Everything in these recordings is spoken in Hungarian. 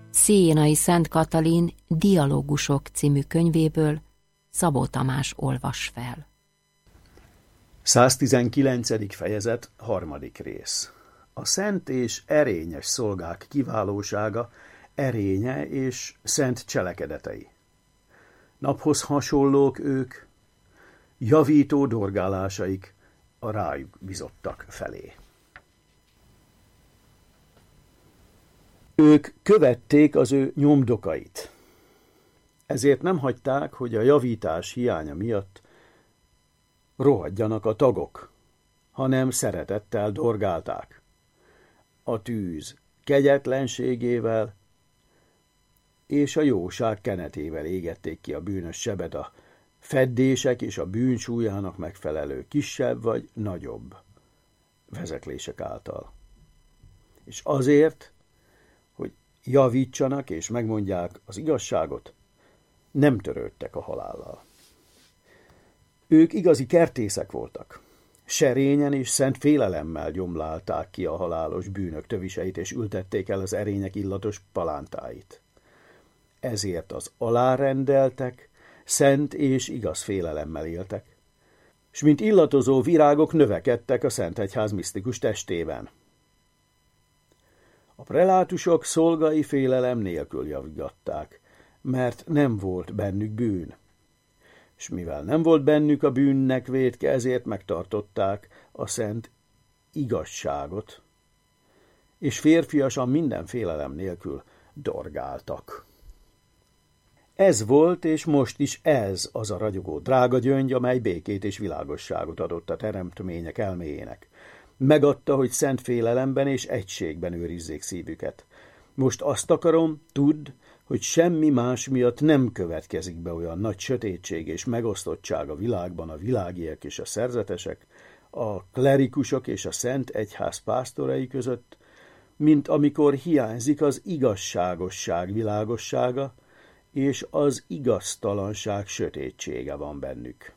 Szénai Szent Katalin Dialógusok című könyvéből Szabó Tamás olvas fel. 119. fejezet, 3. rész. A szent és erényes szolgák kiválósága, erénye és szent cselekedetei. Naphoz hasonlók ők, javító dorgálásaik a rájuk bizottak felé. Ők követték az ő nyomdokait. Ezért nem hagyták, hogy a javítás hiánya miatt rohadjanak a tagok, hanem szeretettel dorgálták. A tűz kegyetlenségével és a jóság kenetével égették ki a bűnös sebet a feddések és a bűn súlyának megfelelő kisebb vagy nagyobb vezeklések által. És azért, hogy javítsanak és megmondják az igazságot, nem törődtek a halállal. Ők igazi kertészek voltak. Serényen és szent félelemmel gyomlálták ki a halálos bűnök töviseit, és ültették el az erények illatos palántáit. Ezért az alárendeltek, szent és igaz félelemmel éltek, s mint illatozó virágok növekedtek a Szent Egyház misztikus testében. A prelátusok szolgai félelem nélkül javítgatták, mert nem volt bennük bűn. És mivel nem volt bennük a bűnnek vétke, ezért megtartották a szent igazságot, és férfiasan minden félelem nélkül dorgáltak. Ez volt, és most is ez az a ragyogó drága gyöngy, amely békét és világosságot adott a teremtmények elméjének. Megadta, hogy szent félelemben és egységben őrizzék szívüket. Most azt akarom, tudd, hogy semmi más miatt nem következik be olyan nagy sötétség és megosztottság a világban a világiek és a szerzetesek, a klerikusok és a Szent Egyház pásztorai között, mint amikor hiányzik az igazságosság világossága, és az igaztalanság sötétsége van bennük.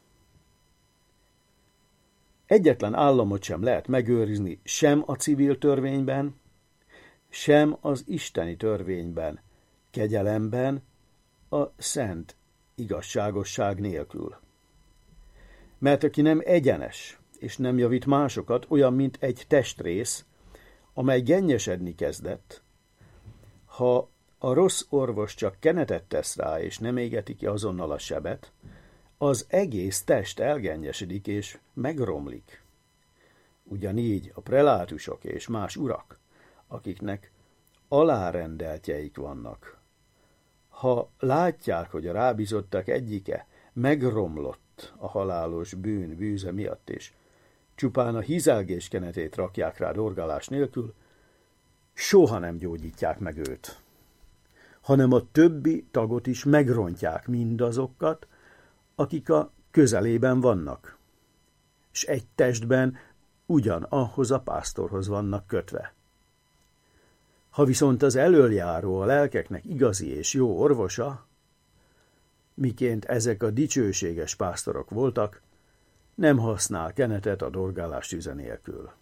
Egyetlen államot sem lehet megőrizni sem a civil törvényben, sem az isteni törvényben, kegyelemben, a szent igazságosság nélkül. Mert aki nem egyenes, és nem javít másokat, olyan, mint egy testrész, amely gennyesedni kezdett, ha a rossz orvos csak kenetet tesz rá, és nem égeti ki azonnal a sebet, az egész test elgennyesedik és megromlik. Ugyanígy a prelátusok és más urak, akiknek alárendeltjeik vannak, ha látják, hogy a rábízottak egyike megromlott a halálos bűn bűze miatt, és csupán a hízelgés kenetét rakják rá dorgálás nélkül, soha nem gyógyítják meg őt, hanem a többi tagot is megrontják mindazokat, akik a közelében vannak, és egy testben ugyanahhoz a pásztorhoz vannak kötve. Ha viszont az elöljáró a lelkeknek igazi és jó orvosa, miként ezek a dicsőséges pásztorok voltak, nem használ kenetet a dorgálás tüze nélkül.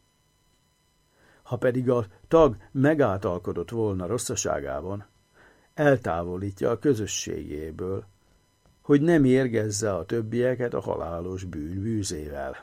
Ha pedig a tag megáltalkodott volna rosszaságában, eltávolítja a közösségéből, hogy nem érgezze a többieket a halálos bűn bűzével.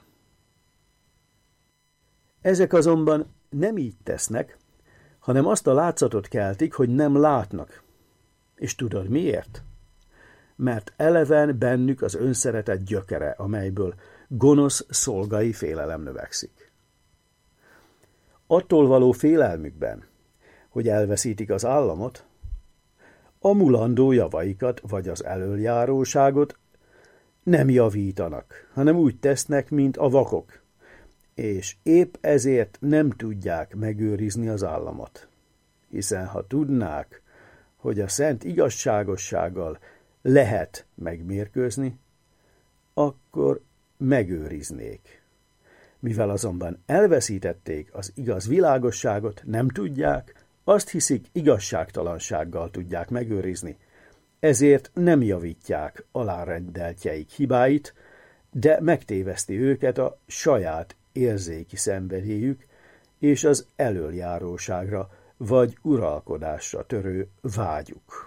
Ezek azonban nem így tesznek, hanem azt a látszatot keltik, hogy nem látnak. És tudod miért? Mert eleven bennük az önszeretet gyökere, amelyből gonosz szolgai félelem növekszik. Attól való félelmükben, hogy elveszítik az államot, a mulandó javaikat vagy az elöljáróságot nem javítanak, hanem úgy tesznek, mint a vakok, és épp ezért nem tudják megőrizni az államot. Hiszen ha tudnák, hogy a szent igazságossággal lehet megmérkőzni, akkor megőriznék. Mivel azonban elveszítették az igaz világosságot, nem tudják, azt hiszik, igazságtalansággal tudják megőrizni, ezért nem javítják alárendeltjeik hibáit, de megtéveszti őket a saját érzéki szenvedélyük és az elöljáróságra vagy uralkodásra törő vágyuk.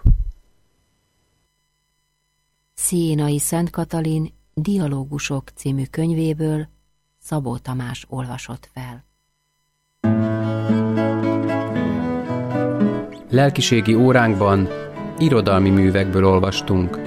Sziénai Szent Katalin Dialógusok című könyvéből Szabó Tamás olvasott fel. Lelkiségi óránkban irodalmi művekből olvastunk.